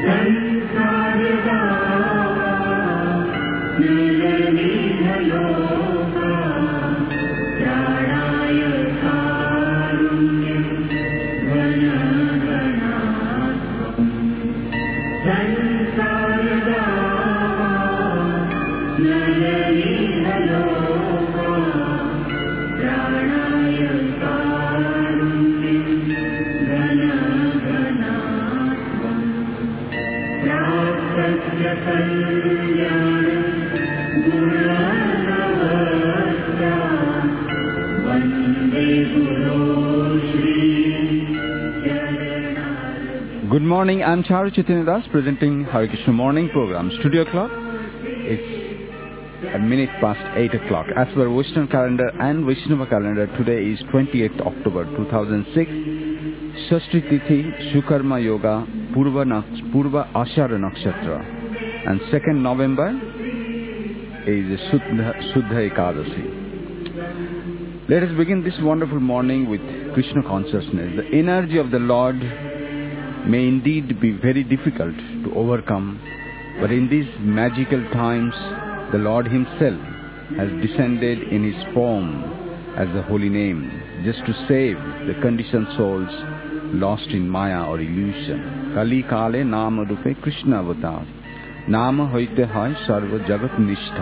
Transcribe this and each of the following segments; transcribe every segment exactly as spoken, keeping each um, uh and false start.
Good morning, I'm Charu Chaitanya Das presenting Hare Krishna morning program. Studio clock, it's a minute past eight o'clock. As per Vaishnava calendar and Vaishnava calendar, today is twenty-eighth October two thousand six. Shashti Tithi, Shukarma Yoga, Purva, Purva Ashara Nakshatra. And second November is Suddha, Suddha Ekadasi. Let us begin this wonderful morning with Krishna consciousness. The energy of the Lord may indeed be very difficult to overcome, but in these magical times, the Lord Himself has descended in His form as the holy name, just to save the conditioned souls lost in Maya or illusion. Kali Kale Nama Rupe Krishna Avatar. Nama Hoite Hai Sarva Jagat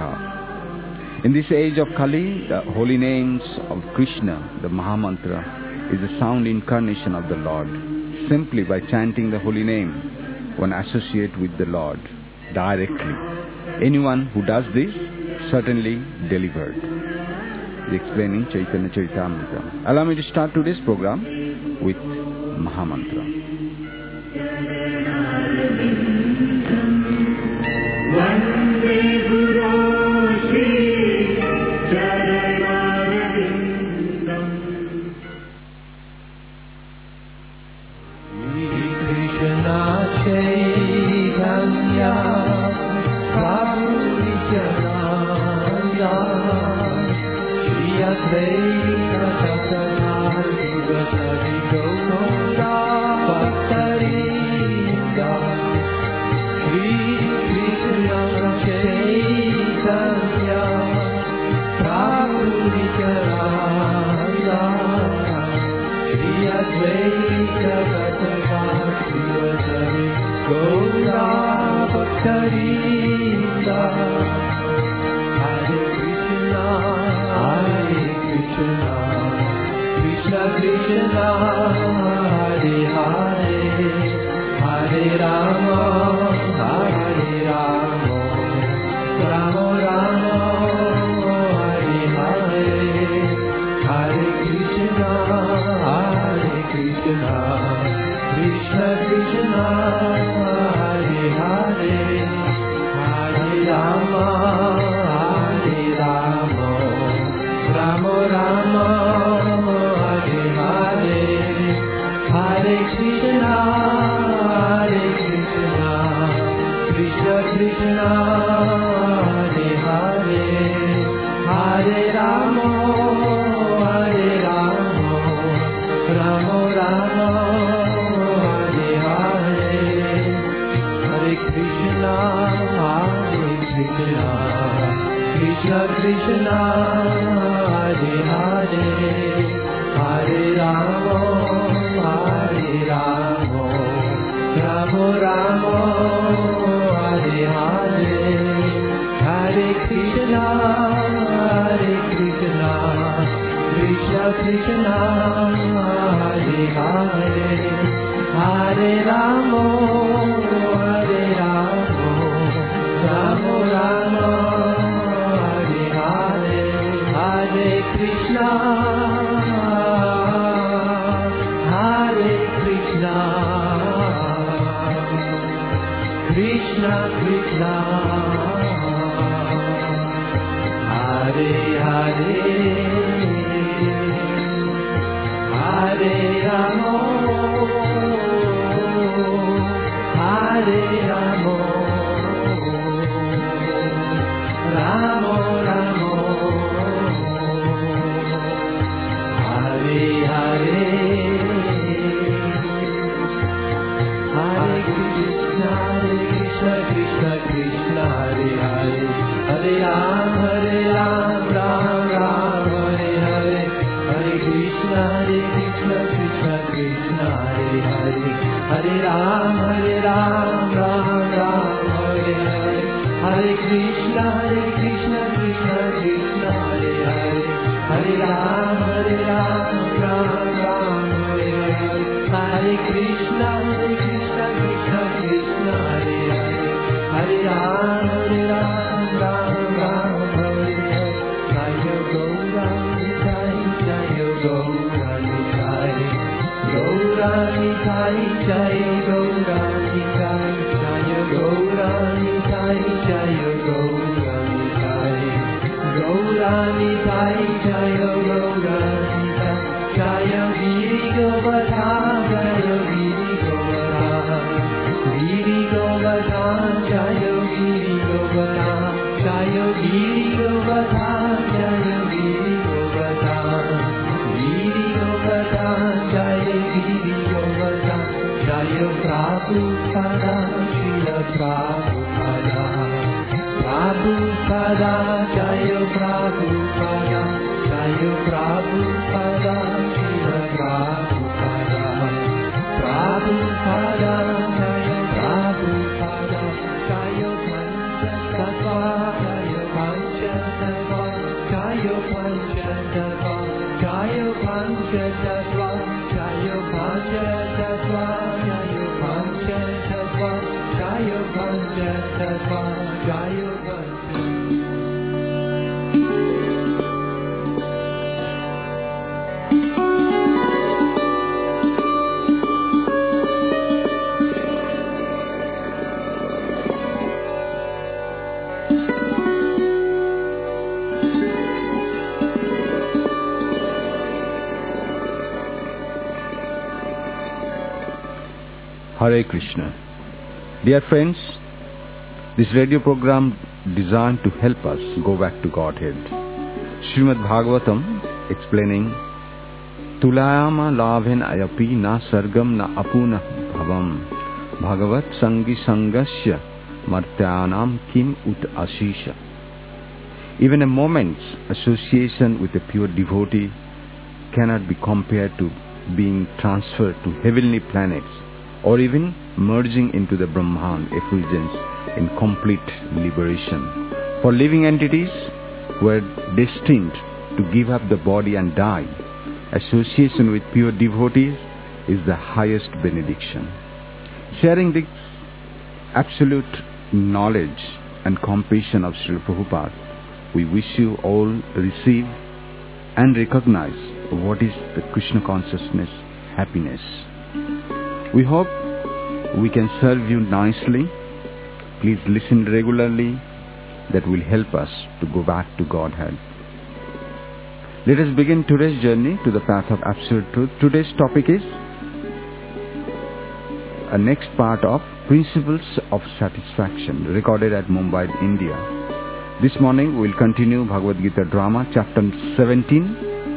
Nishtha. In this age of Kali, the holy names of Krishna, the Mahamantra, is the sound incarnation of the Lord. Simply by chanting the holy name, one associates with the Lord directly. Anyone who does this, certainly delivered. Explaining Chaitanya Charitamrita. Allow me to start today's program with Mahamantra. Hare Krishna Hare Ram, Hare Ram, Ram Ram, Hare Hare. Hare Krishna, Hare Krishna, Krishna Krishna, Hare Hare. Hare Ram, Hare Ram, Ram Ram, Hare Hare. Jaya Gaura Nitai, Jaya Gaura Nitai. Gaura Nitai, Jaya Gaura Nitai. Jaya Gaura Nitai, Jaya Gaura Nitai. Gaura Nitai, Jaya Gaura Nitai. Jaya Giri Govardha, Jaya Giri Govardha. Giri Govardha, Jaya Giri Govardha. Jaya Giri Govardha, Jaya Giri Govardha. Giri Govardha, Jaya Giri Govardha. Jaya Prabhupada, Srila Prabhupada. Prabhupada, Jaya Prabhupada. Jaya Prabhupada, Srila Prabhupada. Prabhupada, Jaya Prabhupada. Jaya Panchatattva, Jaya Panchatattva. Jaya Panchatattva, Jaya Panchatattva. Jaya Panchatattva, Jaya Panchatattva. Jaya Panchatattva, Jaya Panchatattva. Hare Krishna. Dear friends, this radio program designed to help us go back to Godhead. Srimad Bhagavatam explaining Tulayama labhen ayapi na sargam na apuna bhavam Bhagavat sangi sangasya martyanam kim ut asisha. Even a moment's association with a pure devotee cannot be compared to being transferred to heavenly planets or even merging into the Brahman effulgence in complete liberation. For living entities who are destined to give up the body and die, association with pure devotees is the highest benediction. Sharing this absolute knowledge and compassion of Srila Prabhupada, we wish you all receive and recognize what is the Krishna consciousness happiness. We hope we can serve you nicely. Please listen regularly. That will help us to go back to Godhead. Let us begin today's journey to the path of absolute truth. Today's topic is a next part of Principles of Satisfaction, recorded at Mumbai, India. This morning we will continue Bhagavad Gita drama, chapter seventeen.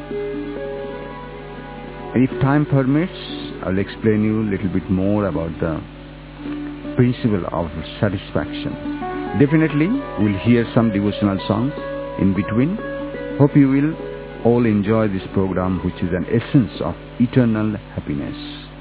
If time permits, I will explain you a little bit more about the principle of satisfaction. Definitely, we will hear some devotional songs in between. Hope you will all enjoy this program, which is an essence of eternal happiness.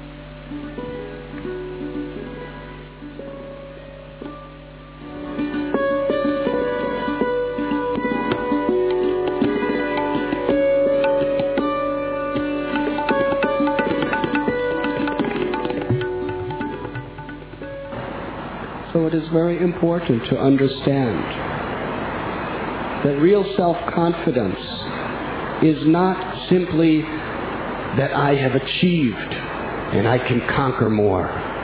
So it is very important to understand that real self-confidence is not simply that I have achieved and I can conquer more.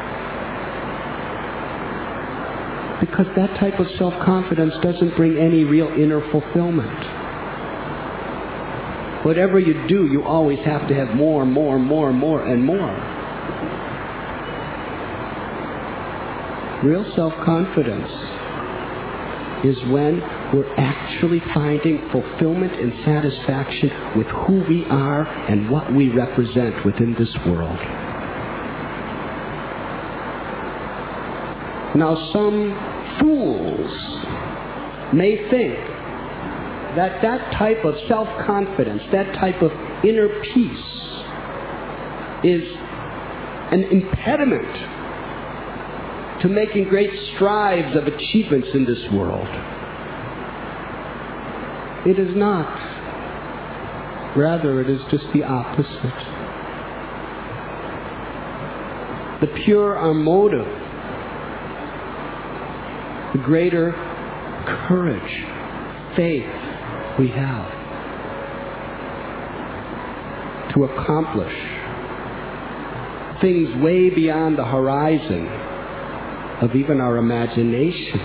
Because that type of self-confidence doesn't bring any real inner fulfillment. Whatever you do, you always have to have more, more, more, more, and more. Real self-confidence is when we're actually finding fulfillment and satisfaction with who we are and what we represent within this world. Now, some fools may think that that type of self-confidence, that type of inner peace is an impediment to making great strides of achievements in this world. It is not. Rather, it is just the opposite. The purer our motive, the greater courage, faith we have to accomplish things way beyond the horizon of even our imagination.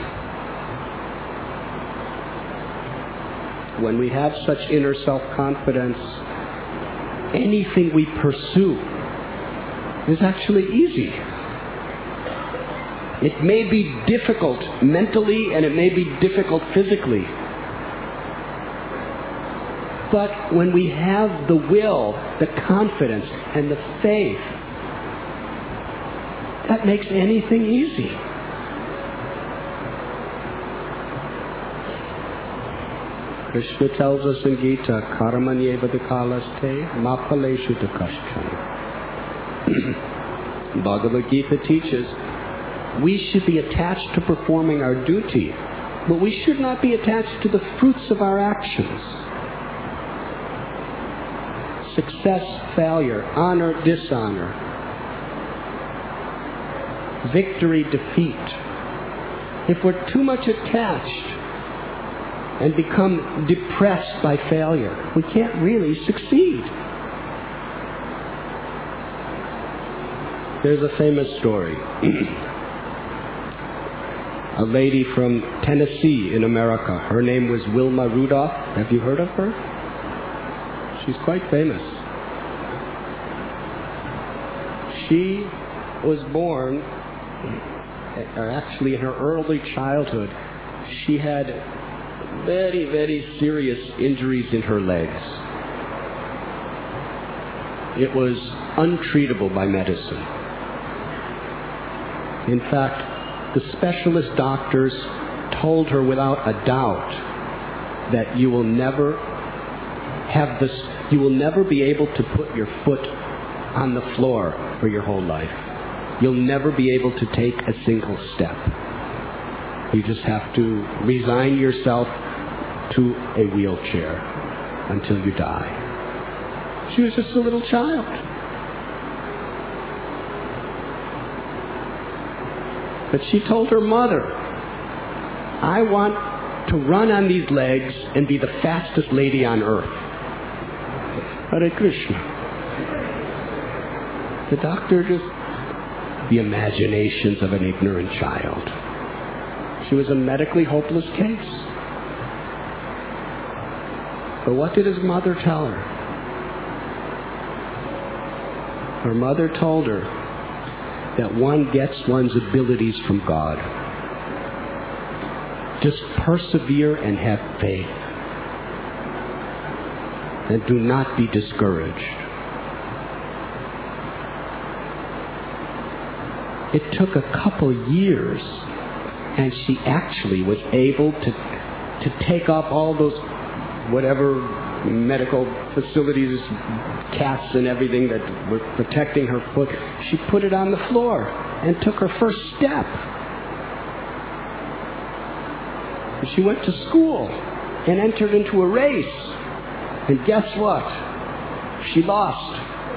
When we have such inner self-confidence, anything we pursue is actually easy. It may be difficult mentally and it may be difficult physically. But when we have the will, the confidence, and the faith, that makes anything easy. Krishna tells us in Gita, Karamanyeva dakalaste mapaleshu dakashchana. Bhagavad Gita teaches we should be attached to performing our duty, but we should not be attached to the fruits of our actions. Success, failure, honor, dishonor, victory, defeat. If we're too much attached and become depressed by failure, we can't really succeed. There's a famous story. A lady from Tennessee in America. Her name was Wilma Rudolph. Have you heard of her? She's quite famous. She was born, or actually in her early childhood, she had very, very serious injuries in her legs. It was untreatable by medicine. In fact, the specialist doctors told her without a doubt that you will never have this, you will never be able to put your foot on the floor for your whole life. You'll never be able to take a single step. You just have to resign yourself to a wheelchair until you die. She was just a little child. But she told her mother, I want to run on these legs and be the fastest lady on earth. Hare Krishna. The doctor just, the imaginations of an ignorant child. She was a medically hopeless case. But what did his mother tell her? Her mother told her that one gets one's abilities from God. Just persevere and have faith. And do not be discouraged. It took a couple years, and she actually was able to, to take off all those whatever medical facilities, casts and everything that were protecting her foot. She put it on the floor and took her first step. She went to school and entered into a race. And guess what? She lost.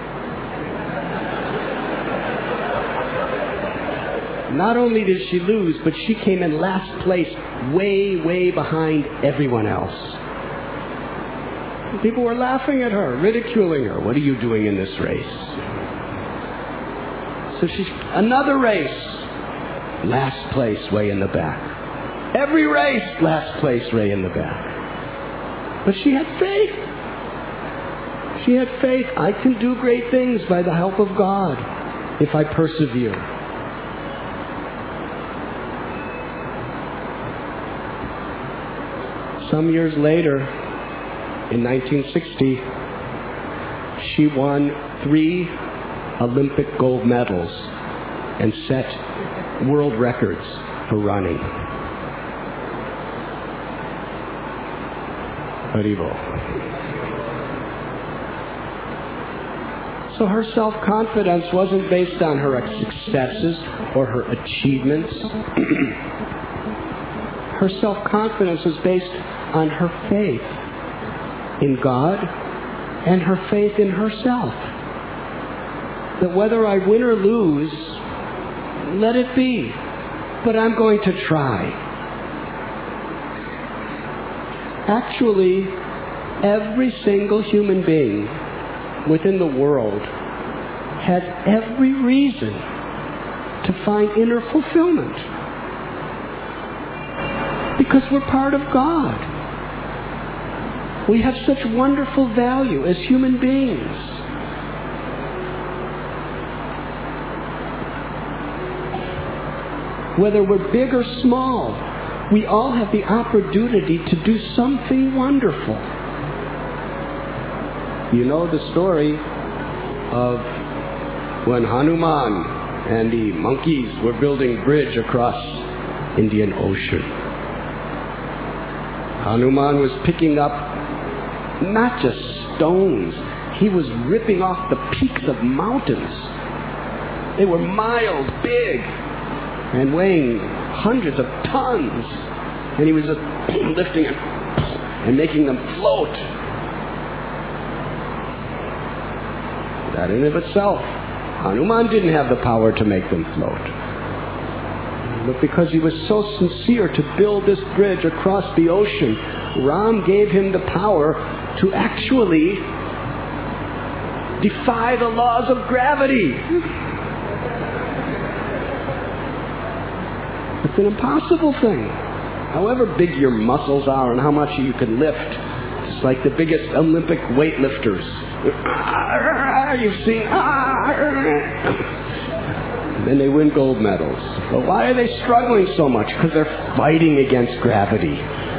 Not only did she lose, but she came in last place, way, way behind everyone else. People were laughing at her, ridiculing her. What are you doing in this race? So she, another race, last place, way in the back. Every race, last place, way in the back. But she had faith. She had faith. I can do great things by the help of God if I persevere. Some years later, in nineteen sixty, she won three Olympic gold medals and set world records for running. Haribo. So her self-confidence wasn't based on her successes or her achievements. Her self-confidence was based on her faith in God and her faith in herself. That whether I win or lose, let it be, but I'm going to try. Actually, every single human being within the world has every reason to find inner fulfillment. Because we're part of God. We have such wonderful value as human beings. Whether we're big or small, we all have the opportunity to do something wonderful. You know the story of when Hanuman and the monkeys were building a bridge across Indian Ocean. Hanuman was picking up not just stones, he was ripping off the peaks of mountains. They were miles big and weighing hundreds of tons. And he was just lifting them and making them float. That in of itself, Hanuman didn't have the power to make them float. But because he was so sincere to build this bridge across the ocean, Ram gave him the power to actually defy the laws of gravity. It's an impossible thing. However big your muscles are and how much you can lift, it's like the biggest Olympic weightlifters. You've seen, then they win gold medals. But why are they struggling so much? Because they're fighting against gravity.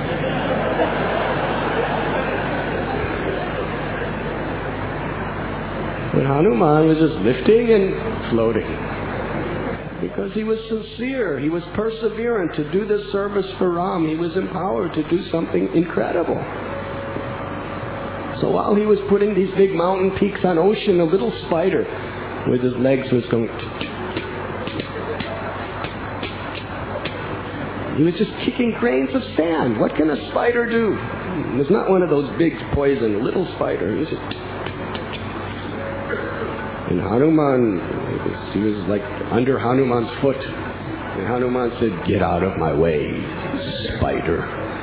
But Hanuman was just lifting and floating. Because he was sincere, he was perseverant to do this service for Ram. He was empowered to do something incredible. So while he was putting these big mountain peaks on ocean, a little spider with his legs was going. He was just kicking grains of sand. What can a spider do? It's not one of those big poison, little spider. He was just. And Hanuman, he was like under Hanuman's foot. And Hanuman said, "Get out of my way, spider."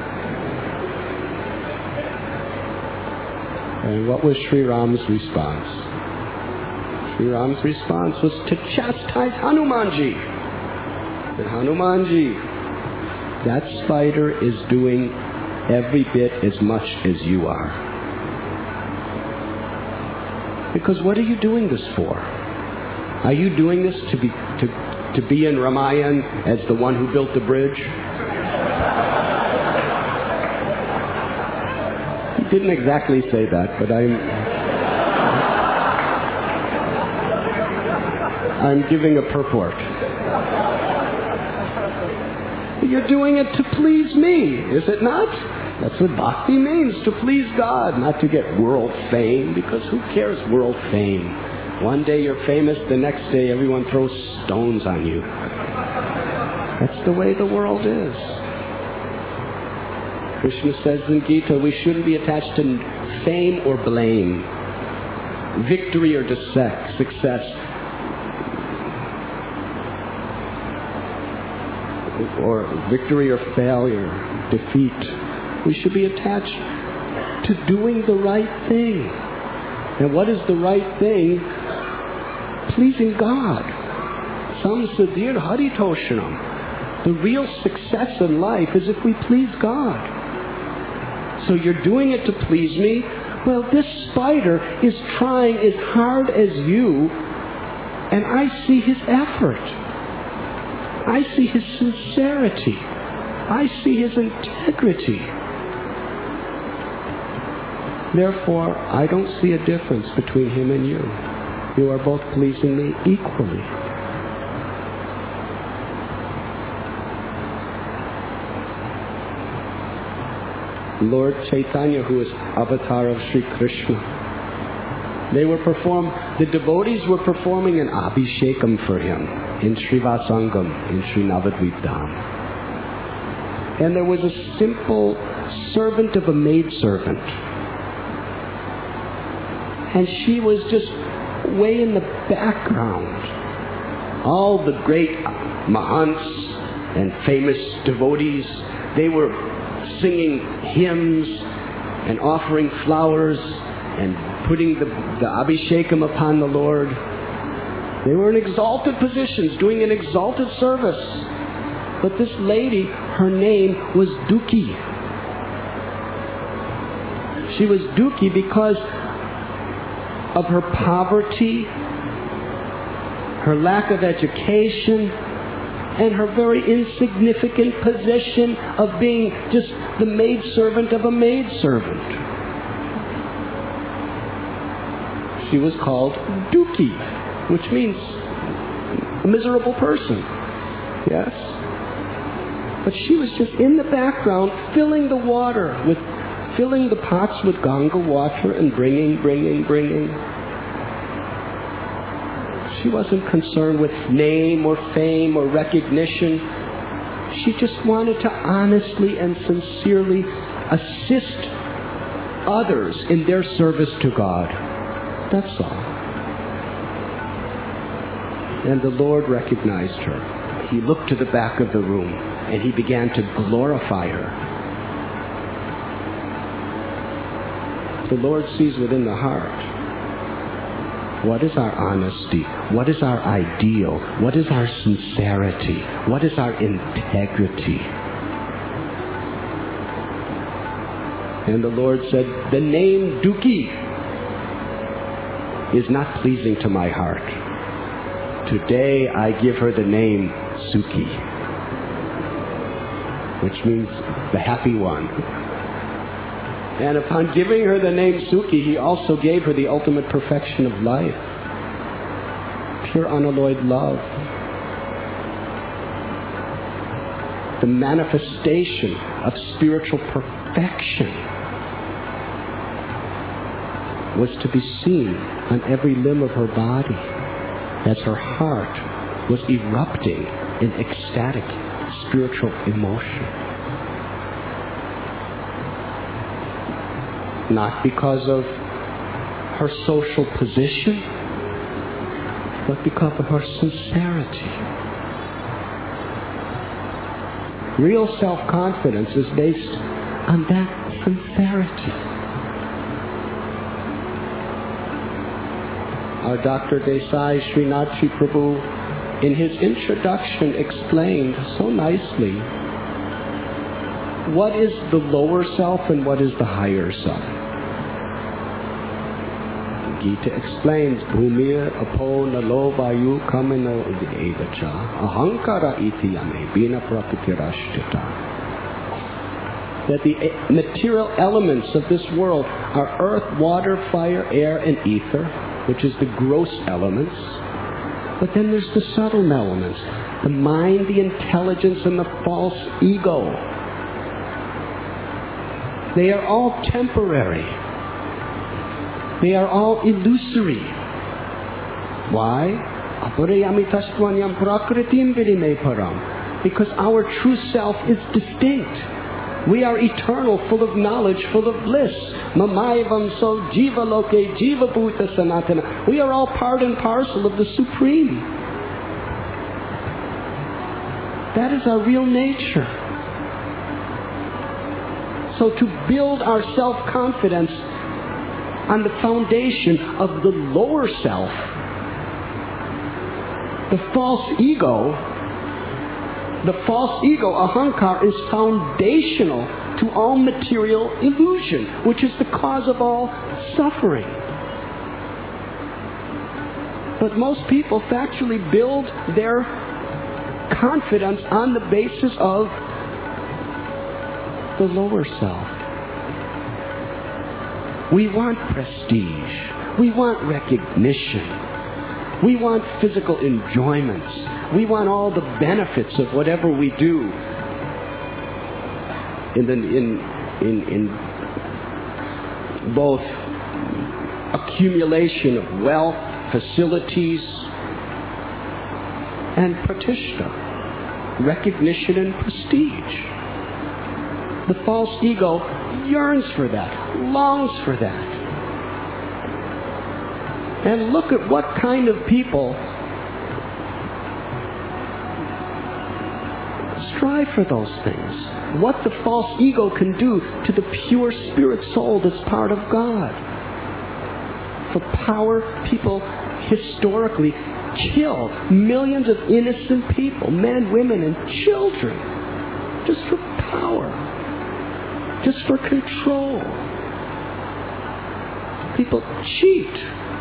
And what was Sri Ram's response? Sri Ram's response was to chastise Hanumanji. And Hanumanji, that spider is doing every bit as much as you are. Because what are you doing this for? Are you doing this to be to, to be in Ramayan as the one who built the bridge? He didn't exactly say that, but I'm I'm giving a purport. You're doing it to please me, is it not? That's what bhakti means, to please God, not to get world fame, because who cares world fame? One day you're famous, the next day everyone throws stones on you. That's the way the world is. Krishna says in Gita, we shouldn't be attached to fame or blame, victory or success, or victory or failure, defeat. We should be attached to doing the right thing. And what is the right thing? Pleasing God. Sam Sadir Haritoshanam. The real success in life is if we please God. So you're doing it to please me? Well, this spider is trying as hard as you, and I see his effort. I see his sincerity. I see his integrity. Therefore, I don't see a difference between him and you. You are both pleasing me equally. Lord Chaitanya, who is avatar of Sri Krishna, they were perform. The devotees were performing an abhishekam for him in Srivasangam, in Sri Navadvip Dham. And there was a simple servant of a maidservant And she was just way in the background. All the great mahants and famous devotees, they were singing hymns and offering flowers and putting the, the abhishekam upon the Lord. They were in exalted positions, doing an exalted service. But this lady, her name was Duki. She was Duki because of her poverty, her lack of education, and her very insignificant position of being just the maidservant of a maidservant. She was called Duki, which means a miserable person. Yes? But she was just in the background, filling the water with, filling the pots with Ganga water and bringing, bringing, bringing. She wasn't concerned with name or fame or recognition. She just wanted to honestly and sincerely assist others in their service to God. That's all. And the Lord recognized her. He looked to the back of the room and he began to glorify her. The Lord sees within the heart. What is our honesty? What is our ideal? What is our sincerity? What is our integrity? And the Lord said, the name Duki is not pleasing to my heart. Today I give her the name Sukhi, which means the happy one. And upon giving her the name Sukhi, he also gave her the ultimate perfection of life. Pure unalloyed love. The manifestation of spiritual perfection was to be seen on every limb of her body as her heart was erupting in ecstatic spiritual emotion. Not because of her social position, but because of her sincerity. Real self-confidence is based on that sincerity. Our Doctor Desai Srinathji Prabhu, in his introduction, explained so nicely what is the lower self and what is the higher self. Gita explains, Bhumir apo nalo vayu kamino evacha ahankara iti yame bina prapitirashtita. That the material elements of this world are earth, water, fire, air, and ether, which is the gross elements. But then there's the subtle elements, the mind, the intelligence, and the false ego. They are all temporary. They are all illusory. Why? Because our true self is distinct. We are eternal, full of knowledge, full of bliss. Mamayvam so jiva loke jiva bhuta sanatana. We are all part and parcel of the Supreme. That is our real nature. So to build our self-confidence on the foundation of the lower self, the false ego, the false ego, ahankar, is foundational to all material illusion, which is the cause of all suffering. But most people factually build their confidence on the basis of the lower self. We want prestige. We want recognition. We want physical enjoyments. We want all the benefits of whatever we do. In, the, in, in, in both accumulation of wealth, facilities, and pratishta, recognition and prestige. The false ego yearns for that, longs for that. And look at what kind of people strive for those things. What the false ego can do to the pure spirit soul that's part of God. For power, people historically kill millions of innocent people, men, women, and children, just for power, just for control. People cheat,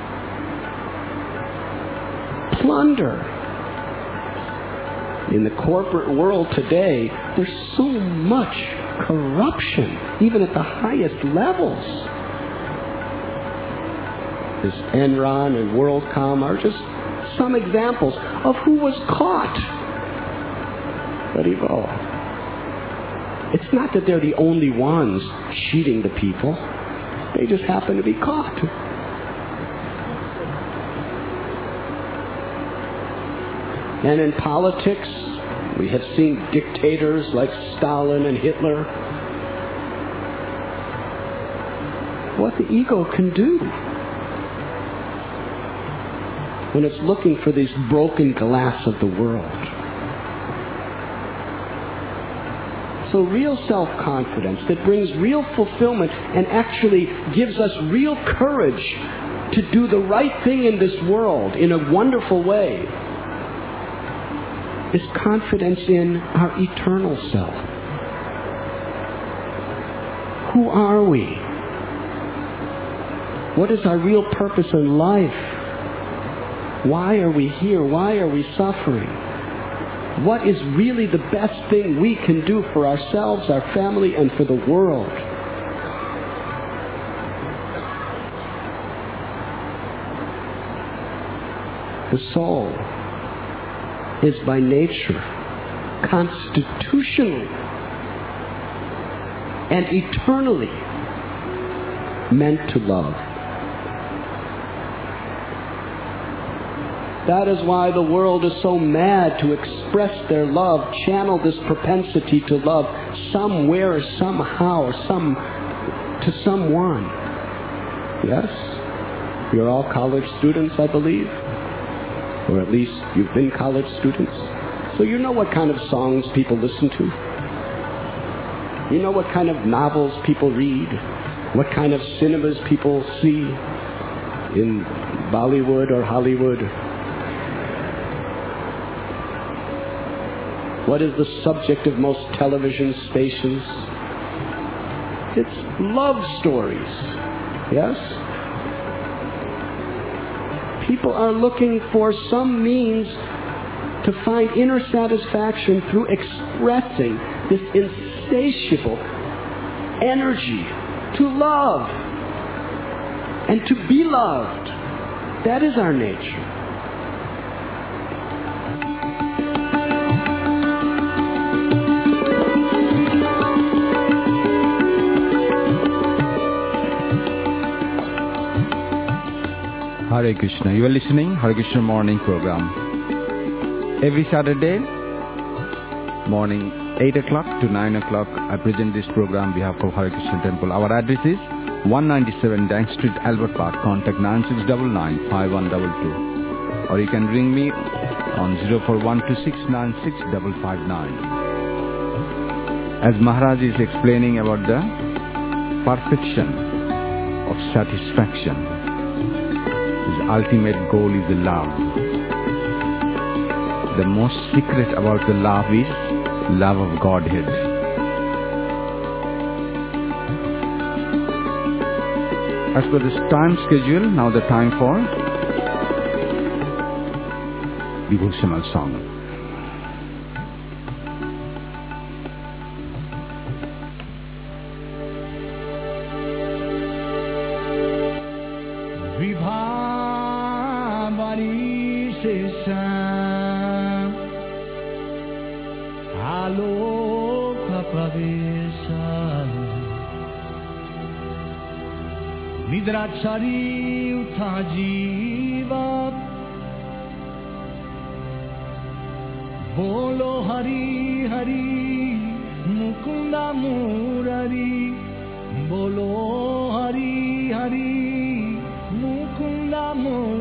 plunder. In the corporate world today, there's so much corruption, even at the highest levels. This Enron and WorldCom are just some examples of who was caught. But oh, it's not that they're the only ones cheating the people. They just happen to be caught. And in politics, we have seen dictators like Stalin and Hitler. What the ego can do when it's looking for this broken glass of the world. So real self-confidence that brings real fulfillment and actually gives us real courage to do the right thing in this world in a wonderful way is confidence in our eternal self. Who are we? What is our real purpose in life? Why are we here? Why are we suffering? What is really the best thing we can do for ourselves, our family, and for the world? The soul is by nature, constitutionally, and eternally meant to love. That is why the world is so mad to express their love, channel this propensity to love somewhere, somehow, some to someone. Yes? You're all college students, I believe. Or at least you've been college students. So you know what kind of songs people listen to. You know what kind of novels people read. What kind of cinemas people see in Bollywood or Hollywood. What is the subject of most television stations? It's love stories. Yes? People are looking for some means to find inner satisfaction through expressing this insatiable energy to love and to be loved. That is our nature. Hare Krishna. You are listening Hare Krishna morning program. Every Saturday morning, eight o'clock to nine o'clock, I present this program on behalf of Hare Krishna Temple. Our address is one ninety-seven Dank Street, Albert Park. Contact nine six nine nine five one two two. Or you can ring me on zero four one two six nine six five five nine. As Maharaj is explaining about the perfection of satisfaction, his ultimate goal is the love. The most secret about the love is love of Godhead. As per this time schedule, now the time for devotional song. Nidrachari utha jiva Bolo Hari Hari Mukunda Murari Bolo Hari Hari Mukunda Murari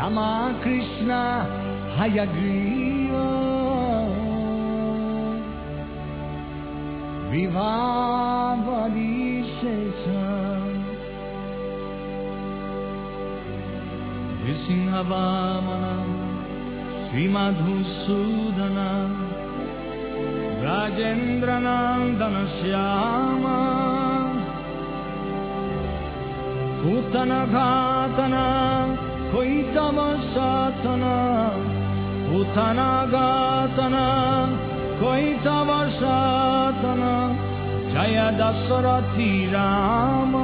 Rama Krishna Hayagriva Vivavadi Shesha Visinghavamana Srimadhusudana Rajendranaandana Shyama Putana Ghatana Koitava Satana Putana Ghatana Koitava Satana Jaya Dasarathi Rama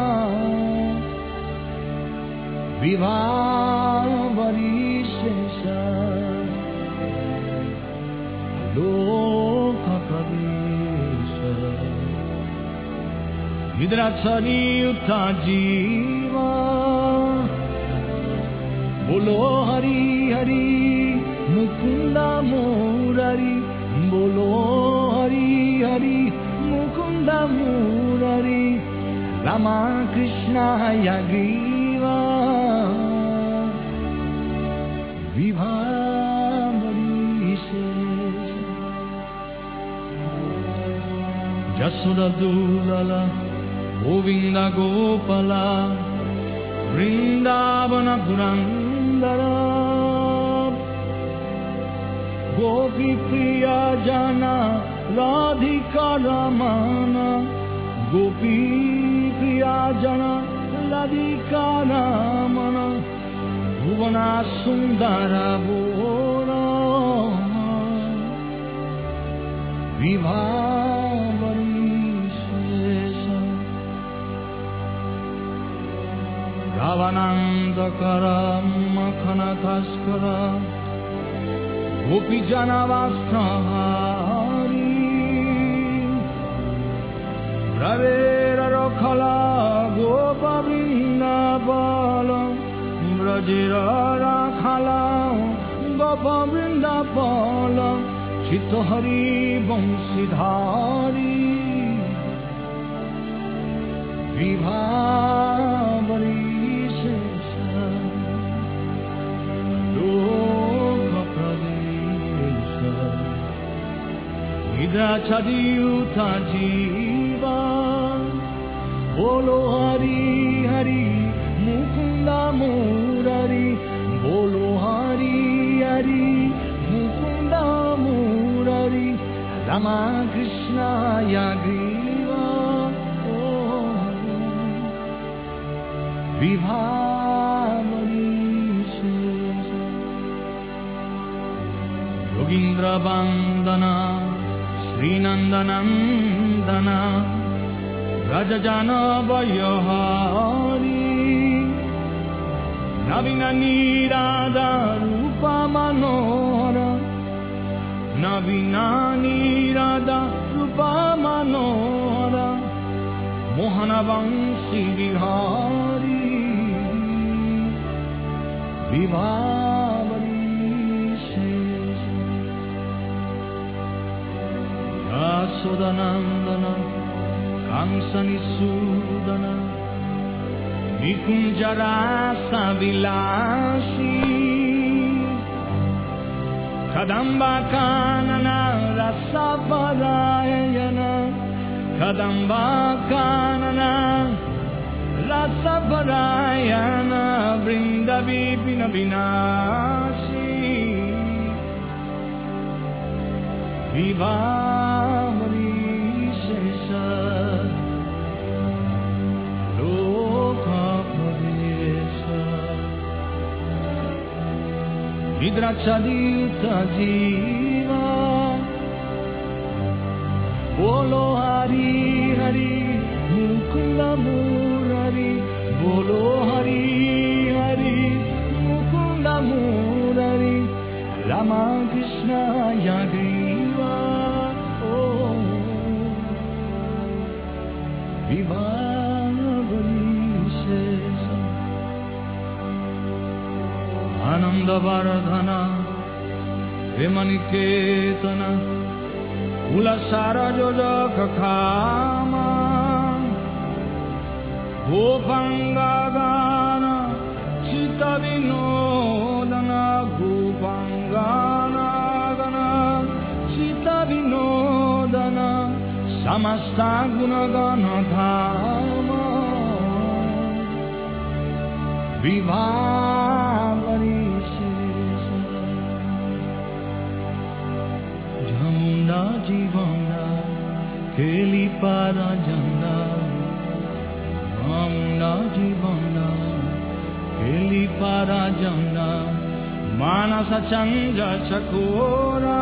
Vivavari Shesha Loka Pradesha Vidrachari Uttha Jiva Bolo Hari Hari Mukunda Murari Bolo Hari Hari Mukunda Murari Rama Krishna Hayagriva Vibhavari Shesha Jasoda Dulala Govinda Gopala Vrindavana Purandara Gopi Priya Jana Radhika Ramana Gopi Priya Jana Radhika Ramana Bhuvana Sundara Bhora Vibhavari Shesha Ravanandakara Makhana Taskara Gopi Jana Vastahari Ravera Rokhala Gopa Vrindapala Brajira Rakhala Gopa Vrindapala Chittohari Vamsidhari Vibhavari Shesha Loka Pradesha Vidrachari Uttha Jiva Bolo Hari Hari Mukunda Murari Bolo Hari Hari Mukunda Murari Rama Krishna Hayagriva Vibhavari Shesha Yogindra Bandana Srinandanandana Rajajana Vayahari Navina Nirada Rupa Manora Navina Nirada Rupa Manora Mohana Vansi Vihari Vibhavari Shesha Yasodanandana Kamsani Sudana Nikunjarasa Vilasi Kadamba Kanana Rasavarayana Kadamba Kanana Rasavarayana Vrindavi Vinabinashi Vibhavari Shesha Loka Pradesha Vidrachari Uttha Jiva Bolo Hari Hari Mukunda Murari Bolo Hari Hari Mukunda Murari Rama Krishna Hayagriva Oh Vibhavari Shesha Ananda Vardhana Vimaniketana Ulasara Jodaka Kama Gopanga Gana Chitta Vino समस्त गुणगण धाम विभावरी शेष झमुंडा जीवंडा खेली पारा जंडा झमुंडा जीवंडा खेली पारा जंडा मानस चंद्र चकोरा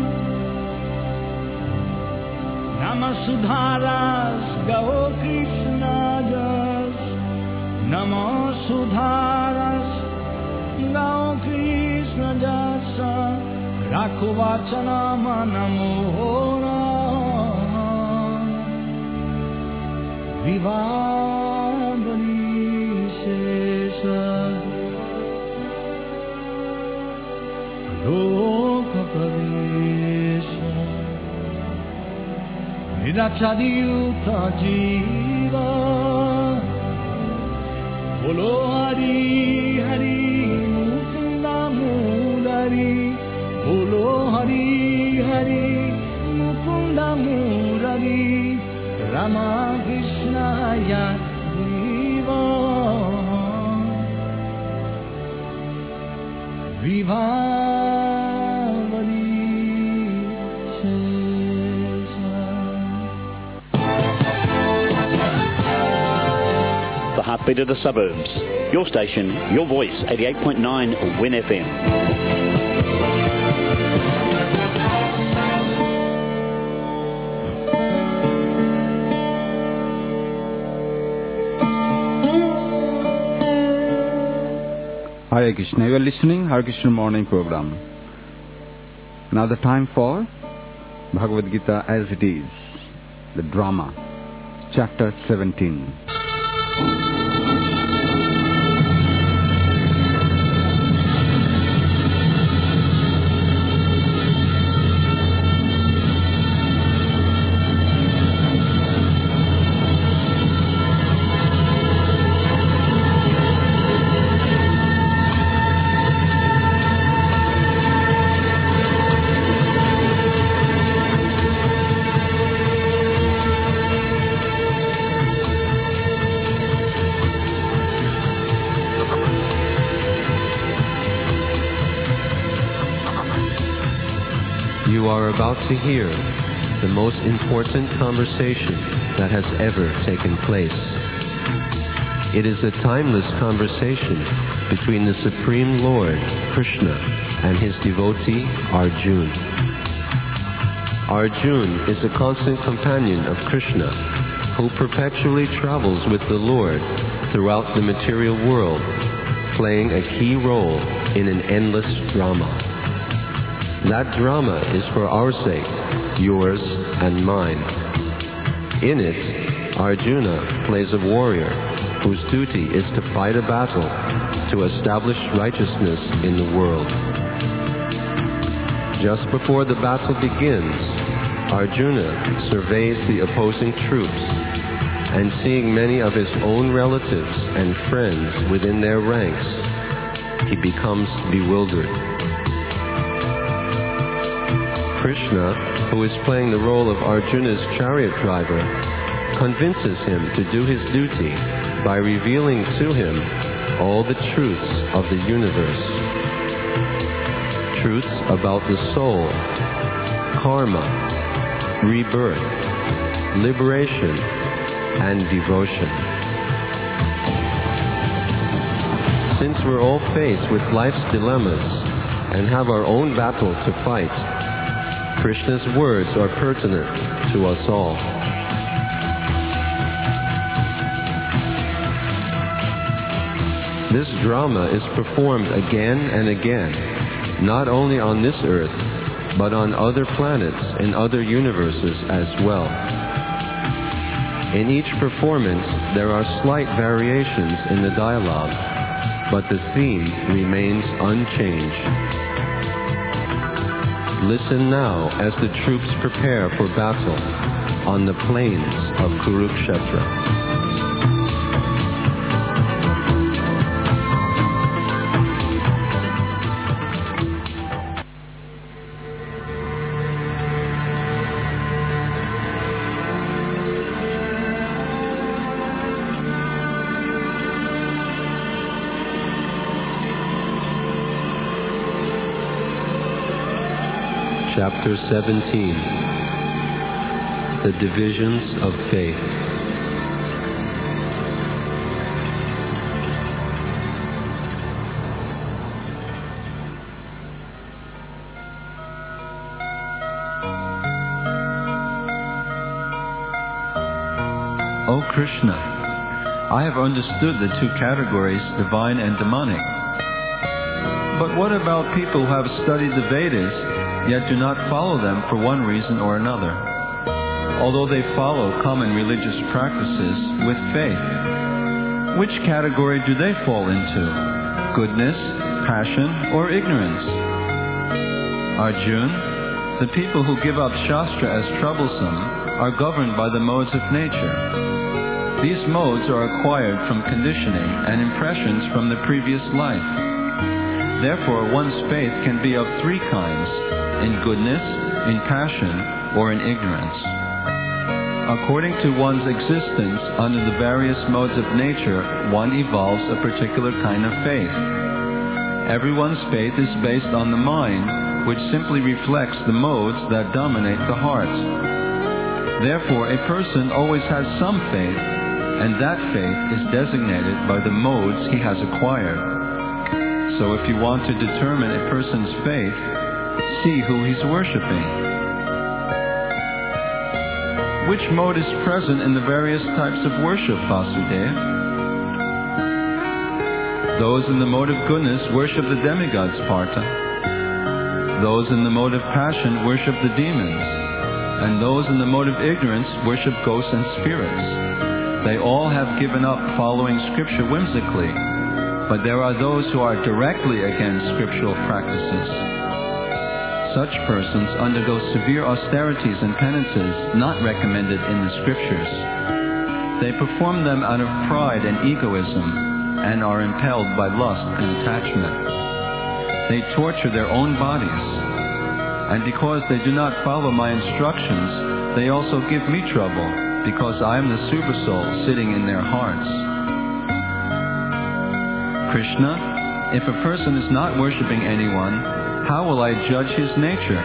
नम सुधारस गौ कृष्ण जस नमो सुधारस गौ कृष्ण जस राखो वाचन मन मोरा विवाबली शेष लोक प्रवेश निराचार्युत जीवा बोलो हरि हरि मुकुंदा मुरारी बोलो हरि हरि मुकुंदा मुरारी रामा कृष्णाय जीवा विभावरी The heartbeat of the suburbs. Your station, your voice, eighty-eight point nine Win F M. Hare Krishna. You are listening Hare Krishna morning program. Now the time for Bhagavad Gita as it is, the drama, chapter seventeen. You are about to hear the most important conversation that has ever taken place. It is a timeless conversation between the Supreme Lord, Krishna, and his devotee, Arjuna. Arjuna is a constant companion of Krishna, who perpetually travels with the Lord throughout the material world, playing a key role in an endless drama. That drama is for our sake, yours and mine. In it, Arjuna plays a warrior whose duty is to fight a battle to establish righteousness in the world. Just before the battle begins, Arjuna surveys the opposing troops, and seeing many of his own relatives and friends within their ranks, he becomes bewildered. Krishna, who is playing the role of Arjuna's chariot driver, convinces him to do his duty by revealing to him all the truths of the universe. Truths about the soul, karma, rebirth, liberation, and devotion. Since we're all faced with life's dilemmas and have our own battle to fight, Krishna's words are pertinent to us all. This drama is performed again and again, not only on this earth, but on other planets and other universes as well. In each performance, there are slight variations in the dialogue, but the theme remains unchanged. Listen now as the troops prepare for battle on the plains of Kurukshetra. Chapter seventeen. The Divisions of Faith. O Krishna, I have understood the two categories, divine and demonic. But what about people who have studied the Vedas, yet do not follow them for one reason or another, although they follow common religious practices with faith? Which category do they fall into? Goodness, passion, or ignorance? Arjuna, the people who give up Shastra as troublesome are governed by the modes of nature. These modes are acquired from conditioning and impressions from the previous life. Therefore, one's faith can be of three kinds: in goodness, in passion, or in ignorance. According to one's existence under the various modes of nature, one evolves a particular kind of faith. Everyone's faith is based on the mind, which simply reflects the modes that dominate the heart. Therefore, a person always has some faith, and that faith is designated by the modes he has acquired. So if you want to determine a person's faith, see who he's worshipping. Which mode is present in the various types of worship, Vasudeva? Those in the mode of goodness worship the demigods, Partha. Those in the mode of passion worship the demons. And those in the mode of ignorance worship ghosts and spirits. They all have given up following scripture whimsically, but there are those who are directly against scriptural practices. Such persons undergo severe austerities and penances not recommended in the scriptures. They perform them out of pride and egoism and are impelled by lust and attachment. They torture their own bodies, and because they do not follow my instructions, they also give me trouble, because I am the Supersoul sitting in their hearts. Krishna, if a person is not worshipping anyone, how will I judge his nature?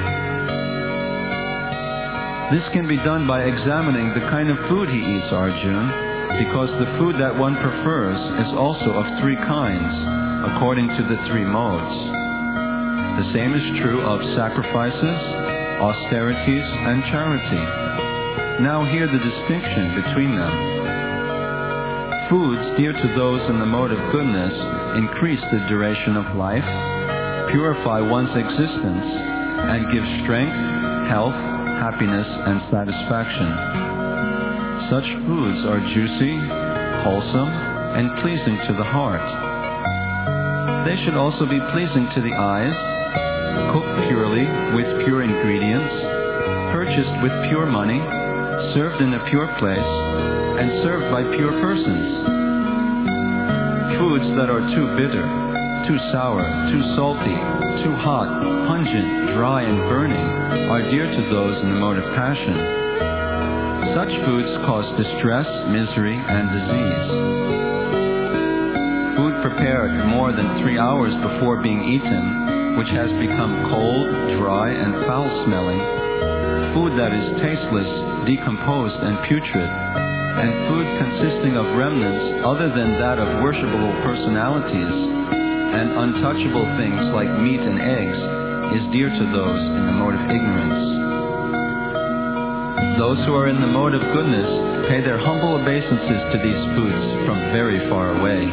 This can be done by examining the kind of food he eats, Arjuna, because the food that one prefers is also of three kinds, according to the three modes. The same is true of sacrifices, austerities, and charity. Now hear the distinction between them. Foods dear to those in the mode of goodness increase the duration of life, purify one's existence, and give strength, health, happiness, and satisfaction. Such foods are juicy, wholesome, and pleasing to the heart. They should also be pleasing to the eyes, cooked purely with pure ingredients, purchased with pure money, served in a pure place, and served by pure persons. Foods that are too bitter, too sour, too salty, too hot, pungent, dry, and burning are dear to those in the mode of passion. Such foods cause distress, misery, and disease. Food prepared more than three hours before being eaten, which has become cold, dry, and foul-smelling, food that is tasteless, decomposed, and putrid, and food consisting of remnants other than that of worshipable personalities, and untouchable things like meat and eggs, is dear to those in the mode of ignorance. Those who are in the mode of goodness pay their humble obeisances to these foods from very far away.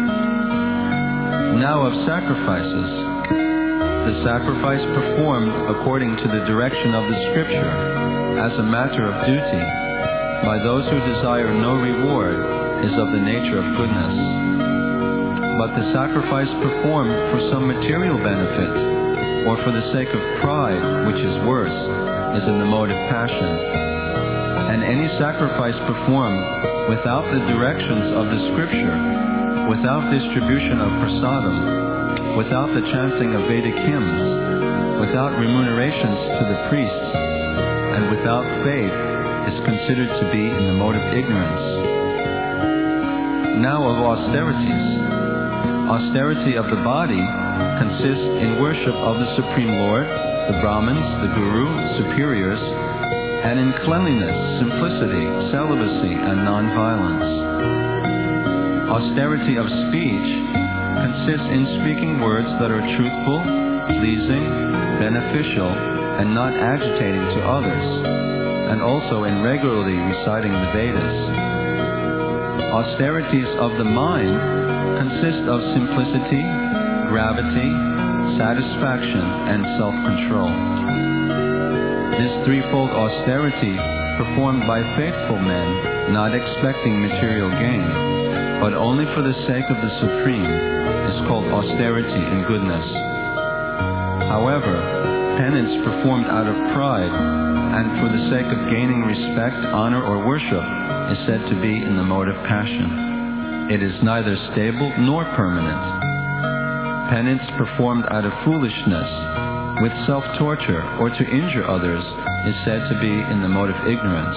Now of sacrifices. The sacrifice performed according to the direction of the scripture, as a matter of duty, by those who desire no reward, is of the nature of goodness. But the sacrifice performed for some material benefit, or for the sake of pride, which is worse, is in the mode of passion. And any sacrifice performed without the directions of the scripture, without distribution of prasadam, without the chanting of Vedic hymns, without remunerations to the priests, and without faith, is considered to be in the mode of ignorance. Now of austerities. Austerity of the body consists in worship of the Supreme Lord, the Brahmins, the Guru, superiors, and in cleanliness, simplicity, celibacy, and non-violence. Austerity of speech consists in speaking words that are truthful, pleasing, beneficial, and not agitating to others, and also in regularly reciting the Vedas. Austerities of the mind consist of simplicity, gravity, satisfaction, and self-control. This threefold austerity, performed by faithful men, not expecting material gain, but only for the sake of the Supreme, is called austerity in goodness. However, penance performed out of pride and for the sake of gaining respect, honor, or worship is said to be in the mode of passion. It is neither stable nor permanent. Penance performed out of foolishness, with self-torture or to injure others, is said to be in the mode of ignorance.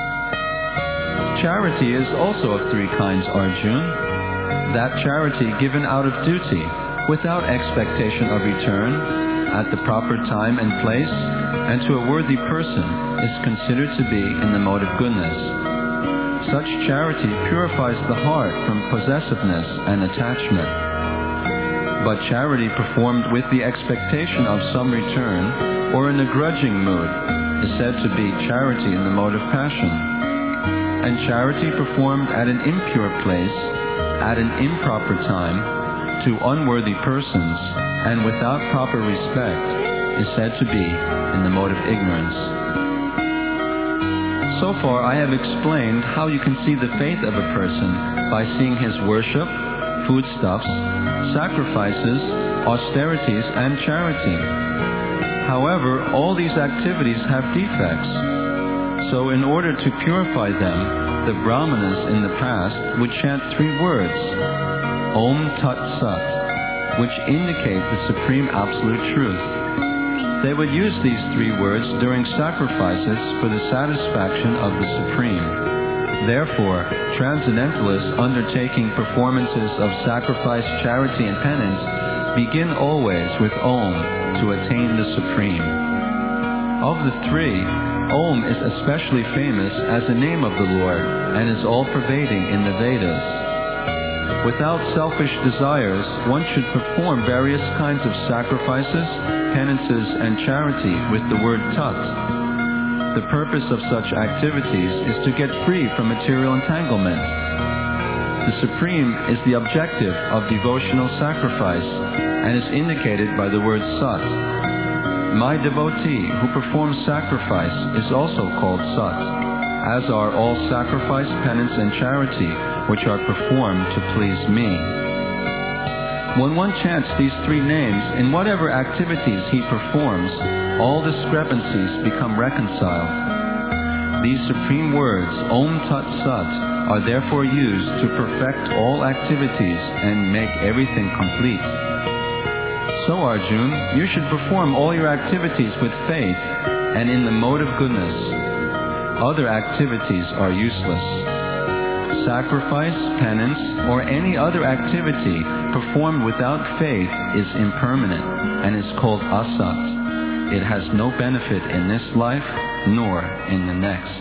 Charity is also of three kinds, Arjun. That charity given out of duty, without expectation of return, at the proper time and place, and to a worthy person, is considered to be in the mode of goodness. Such charity purifies the heart from possessiveness and attachment. But charity performed with the expectation of some return, or in a grudging mood, is said to be charity in the mode of passion. And charity performed at an impure place, at an improper time, to unworthy persons, and without proper respect, is said to be in the mode of ignorance. So far I have explained how you can see the faith of a person by seeing his worship, foodstuffs, sacrifices, austerities, and charity. However, all these activities have defects. So in order to purify them, the Brahmanas in the past would chant three words, Om Tat Sat, which indicate the Supreme Absolute Truth. They would use these three words during sacrifices for the satisfaction of the Supreme. Therefore, transcendentalists undertaking performances of sacrifice, charity, and penance begin always with Om to attain the Supreme. Of the three, Om is especially famous as the name of the Lord and is all-pervading in the Vedas. Without selfish desires, one should perform various kinds of sacrifices, penances, and charity with the word Tat. The purpose of such activities is to get free from material entanglement. The Supreme is the objective of devotional sacrifice and is indicated by the word Sat. My devotee who performs sacrifice is also called Sat, as are all sacrifice, penance, and charity, which are performed to please me. When one chants these three names, in whatever activities he performs, all discrepancies become reconciled. These supreme words, Om Tat Sat, are therefore used to perfect all activities and make everything complete. So Arjun, you should perform all your activities with faith and in the mode of goodness. Other activities are useless. Sacrifice, penance, or any other activity performed without faith is impermanent and is called asat. It has no benefit in this life nor in the next.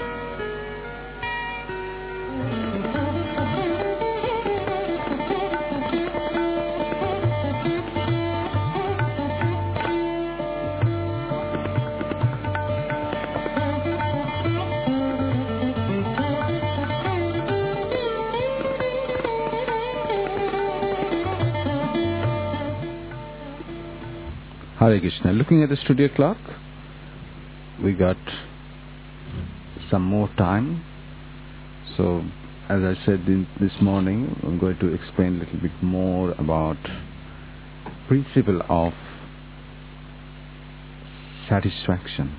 Hare Krishna. Looking at the studio clock, we got some more time. So, as I said in this morning, I'm going to explain a little bit more about principle of satisfaction.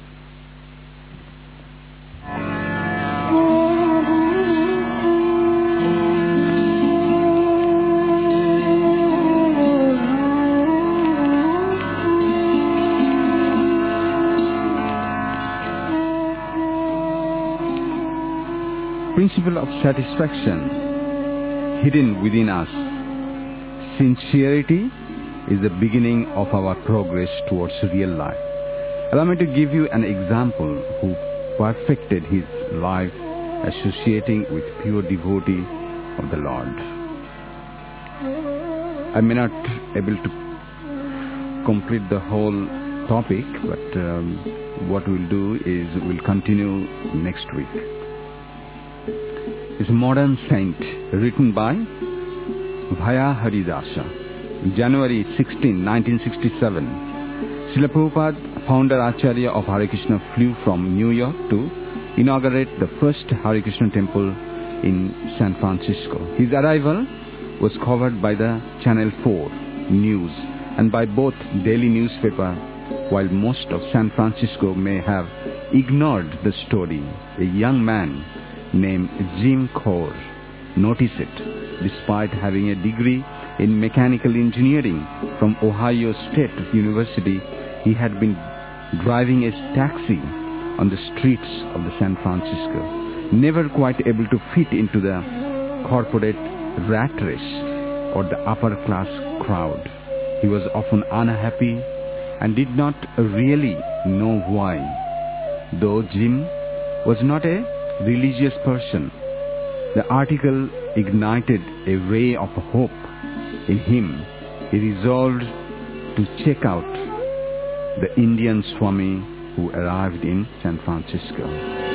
Principle of satisfaction hidden within us sincerity is the beginning of our progress towards real life. Allow me to give you an example who perfected his life associating with pure devotee of the Lord. I may not able to complete the whole topic, but um, what we'll do is we'll continue next week. It's a modern saint written by Bhaya Haridasa, January sixteenth, nineteen sixty-seven. Srila Prabhupada, founder Acharya of Hare Krishna, flew from New York to inaugurate the first Hare Krishna temple in San Francisco. His arrival was covered by the Channel four News and by both daily newspaper, while most of San Francisco may have ignored the story. A young man named Jim Kaur noticed it. Despite having a degree in mechanical engineering from Ohio State University, he had been driving a taxi on the streets of the San Francisco, never quite able to fit into the corporate rat race or the upper class crowd. He was often unhappy and did not really know why. Though Jim was not a religious person, the article ignited a ray of hope in him. He resolved to check out the Indian Swami who arrived in San Francisco.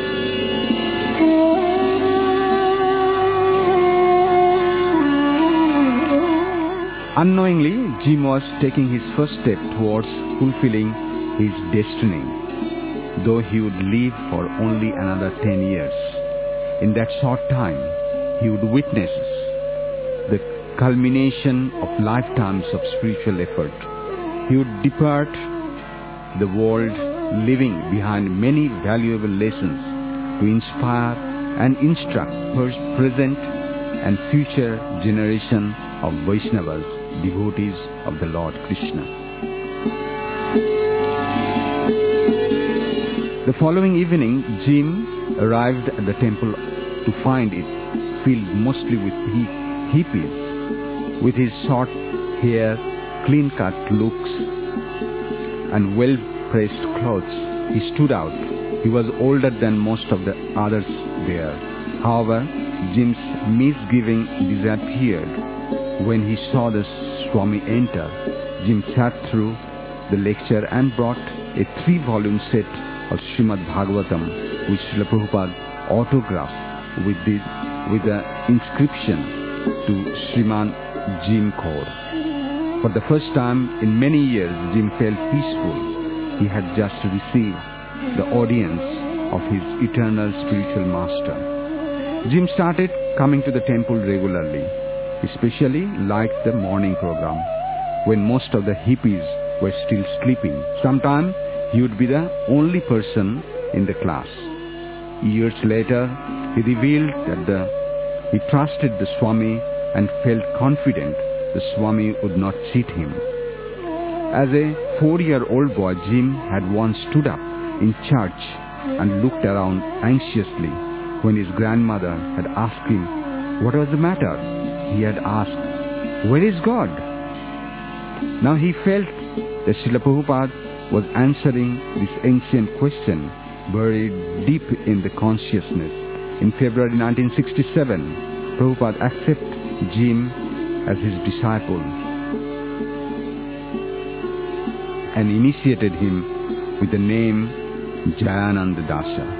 Unknowingly, Jim was taking his first step towards fulfilling his destiny, though he would live for only another ten years. In that short time, he would witness the culmination of lifetimes of spiritual effort. He would depart the world leaving behind many valuable lessons to inspire and instruct present and future generation of Vaishnavas, devotees of the Lord Krishna. The following evening, Jim arrived at the temple to find it filled mostly with hippies. With his short hair, clean-cut looks, and well-pressed clothes, he stood out. He was older than most of the others there. However, Jim's misgiving disappeared when he saw the Swami enter. Jim sat through the lecture and brought a three-volume set of Srimad Bhagavatam, which Srila Prabhupada autographed with the, with the inscription to Sriman Jim Kaur. For the first time in many years, Jim felt peaceful. He had just received the audience of his eternal spiritual master. Jim started coming to the temple regularly, especially liked the morning program, when most of the hippies were still sleeping. Sometimes he would be the only person in the class. Years later, he revealed that the, he trusted the Swami and felt confident the Swami would not cheat him. As a four-year-old boy, Jim had once stood up in church and looked around anxiously when his grandmother had asked him what was the matter. He had asked, "Where is God?" Now he felt that Srila Prabhupada was answering this ancient question buried deep in the consciousness. In February nineteen sixty-seven, Prabhupada accepted Jim as his disciple and initiated him with the name Jayananda Dasa.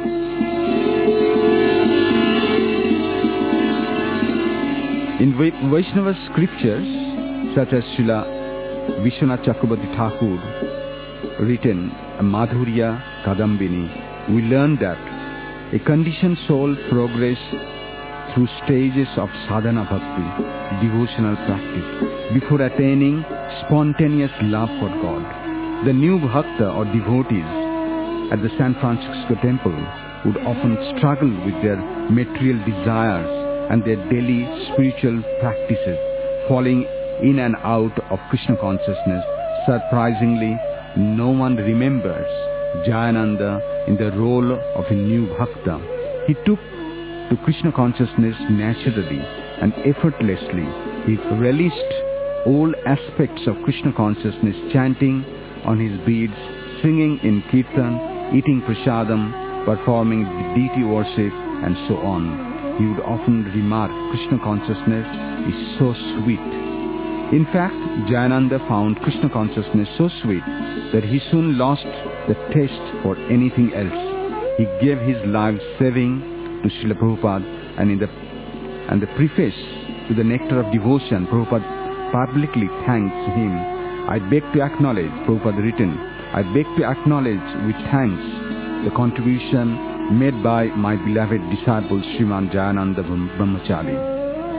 In Vaishnava scriptures, such as Srila Vishwanath Chakrabarti Thakur, written Madhurya Kadambini, we learn that a conditioned soul progress through stages of sadhana bhakti, devotional practice, before attaining spontaneous love for God. The new bhakta or devotees at the San Francisco temple would often struggle with their material desires and their daily spiritual practices, falling in and out of Krishna consciousness. Surprisingly, no one remembers Jayananda in the role of a new bhakta. He took to Krishna consciousness naturally and effortlessly. He relished all aspects of Krishna consciousness, chanting on his beads, singing in kirtan, eating prasadam, performing deity worship, and so on. He would often remark, Krishna consciousness is so sweet. In fact, Jayananda found Krishna consciousness so sweet that he soon lost the taste for anything else. He gave his life saving to Srila Prabhupada, and in the and the preface to the Nectar of Devotion, Prabhupada publicly thanks him. I beg to acknowledge, Prabhupada written, I beg to acknowledge with thanks the contribution made by my beloved disciple Sriman Jayananda Brahmachari.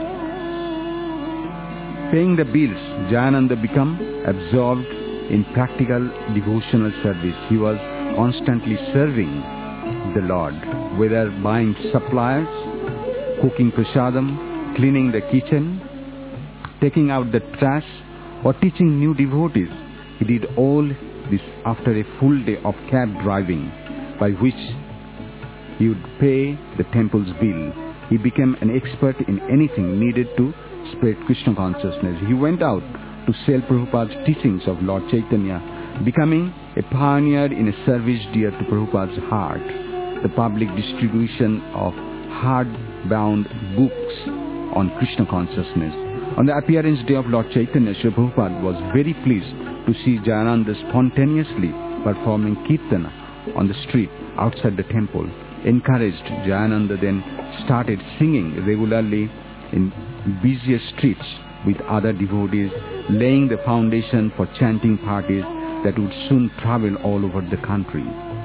Paying the bills, Jayananda became absorbed in practical devotional service. He was constantly serving the Lord, whether buying supplies, cooking prasadam, cleaning the kitchen, taking out the trash, or teaching new devotees. He did all this after a full day of cab driving, by which he would pay the temple's bill. He became an expert in anything needed to spread Krishna consciousness. He went out to sell Prabhupada's teachings of Lord Chaitanya, becoming a pioneer in a service dear to Prabhupada's heart, the public distribution of hard-bound books on Krishna consciousness. On the appearance day of Lord Chaitanya, Srila Prabhupada was very pleased to see Jayananda spontaneously performing kirtana on the street outside the temple. Encouraged, Jayananda then started singing regularly in busier streets with other devotees, laying the foundation for chanting parties that would soon travel all over the country.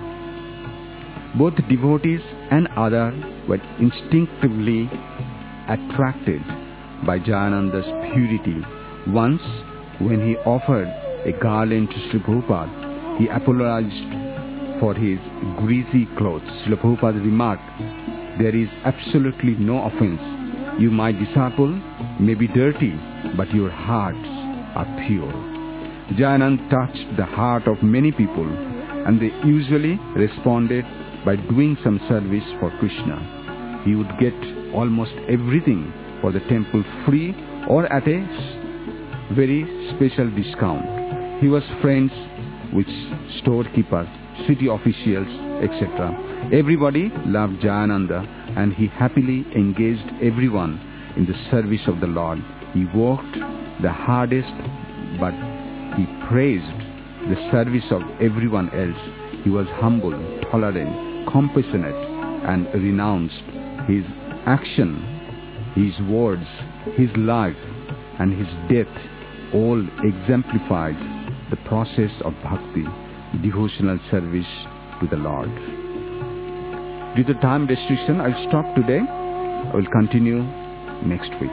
Both devotees and others were instinctively attracted by Jayananda's purity. Once, when he offered a garland to Srila Prabhupada, he apologized for his greasy clothes. Srila Prabhupada remarked, there is absolutely no offense. You, my disciple, may be dirty, but your hearts are pure. Jayananda touched the heart of many people, and they usually responded by doing some service for Krishna. He would get almost everything for the temple free or at a very special discount. He was friends with storekeepers, city officials, et cetera. Everybody loved Jayananda, and he happily engaged everyone in the service of the Lord. He worked the hardest, but he praised the service of everyone else. He was humble, tolerant, compassionate, and renounced. His action, his words, his life, and his death all exemplified the process of bhakti, devotional service to the Lord. Due to time restriction, I'll stop today. I will continue next week.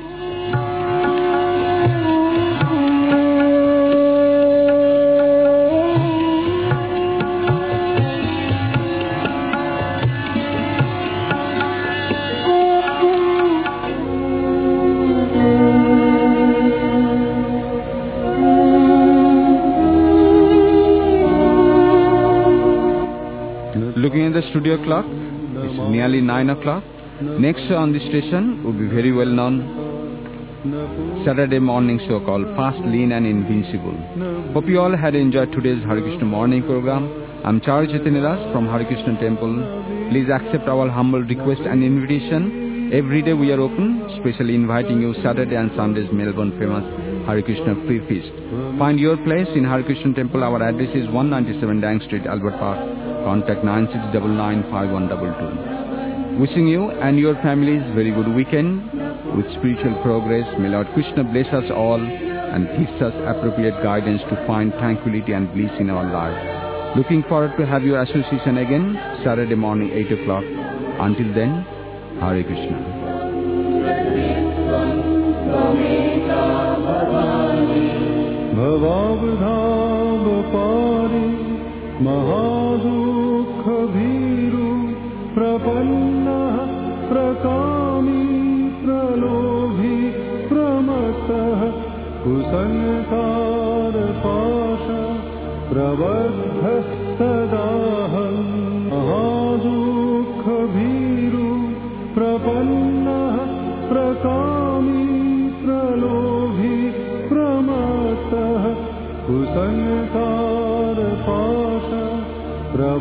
Looking at the studio clock, it's nearly nine o'clock. Next on the station will be very well known Saturday morning show called Fast, Lean and Invincible. Hope you all had enjoyed today's Hare Krishna morning program. I'm Charya Chaitanya Das from Hare Krishna Temple. Please accept our humble request and invitation. Every day we are open, especially inviting you Saturday and Sunday's Melbourne famous Hare Krishna free feast. Find your place in Hare Krishna Temple. Our address is one ninety-seven Dang Street, Albert Park. Contact nine six nine nine five one two two. Wishing you and your families very good weekend with spiritual progress. May Lord Krishna bless us all and gives us appropriate guidance to find tranquility and bliss in our life. Looking forward to have your association again Saturday morning eight o'clock. Until then, Hare Krishna. महादुःख भीरु प्रपन्नः प्रकामी प्रलोभी प्रमत्तः कुसंसार पाश प्रबद्धः सदाहं महादुःख भीरु प्रपन्नः प्रकामी प्रलोभी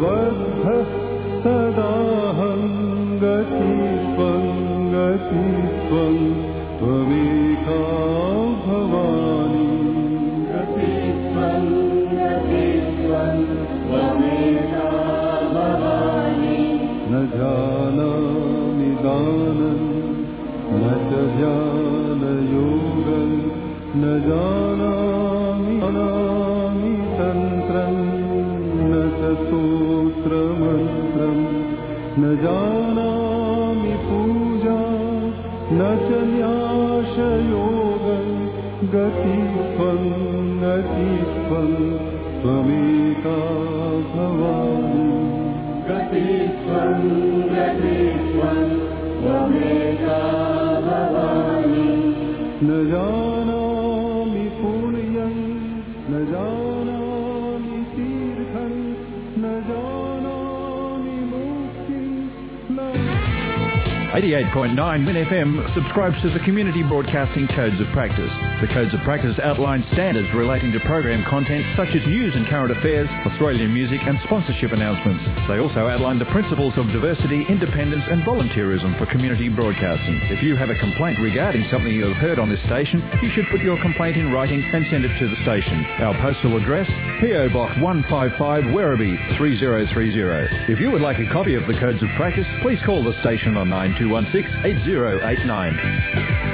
प्रबद्धः सदाहं गतित्वं गतित्वं त्वमेका भवानि गतित्वं गतित्वं त्वमेका भवानि न जानामि दानं न च ध्यानयोगं न जानामि जानामि तन्त्रं न च स्तोत्रमन्त्रं न जानामि पूजा न च न्यासयोगं गतित्वं गतित्वं त्वमेका भवानि गतित्वं गतित्वं त्वमेका भवानि न जानामि पुण्यं न जानामि तीर्थं न जानामि मुक्तिं न eighty-eight point nine Win F M subscribes to the Community Broadcasting Codes of Practice. The Codes of Practice outline standards relating to program content such as news and current affairs, Australian music and sponsorship announcements. They also outline the principles of diversity, independence and volunteerism for community broadcasting. If you have a complaint regarding something you have heard on this station, you should put your complaint in writing and send it to the station. Our postal address, P O Box one five five, Werribee three zero three zero. If you would like a copy of the Codes of Practice, please call the station on nine two one six, eight zero eight nine.